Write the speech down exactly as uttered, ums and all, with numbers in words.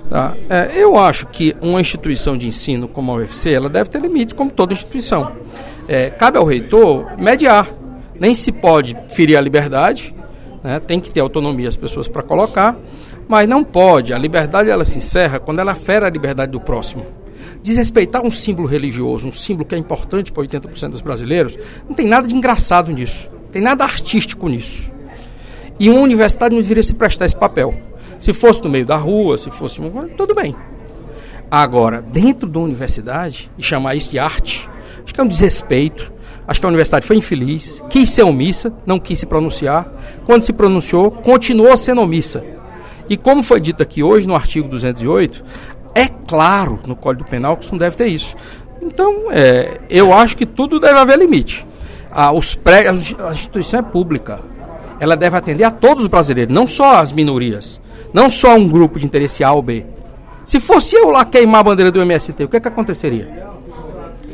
Tá? É, eu acho que uma instituição de ensino como a U F C, ela deve ter limites, como toda instituição. É, cabe ao reitor mediar. Nem se pode ferir a liberdade, né? Tem que ter autonomia as pessoas para colocar, mas não pode. A liberdade ela se encerra quando ela fere a liberdade do próximo. Desrespeitar um símbolo religioso, um símbolo que é importante para oitenta por cento dos brasileiros, não tem nada de engraçado nisso, não tem nada artístico nisso. E uma universidade não deveria se prestar esse papel. Se fosse no meio da rua, se fosse... tudo bem. Agora, dentro da universidade, e chamar isso de arte, acho que é um desrespeito. Acho que a universidade foi infeliz, quis ser omissa, não quis se pronunciar. Quando se pronunciou, continuou sendo omissa. E como foi dito aqui hoje, no artigo duzentos e oito, é claro no Código Penal que não deve ter isso. Então, é, eu acho que tudo deve haver limite. Ah, os pré, a instituição é pública. Ela deve atender a todos os brasileiros, não só as minorias. Não só um grupo de interesse A ou B. Se fosse eu lá queimar a bandeira do M S T, o que é que aconteceria?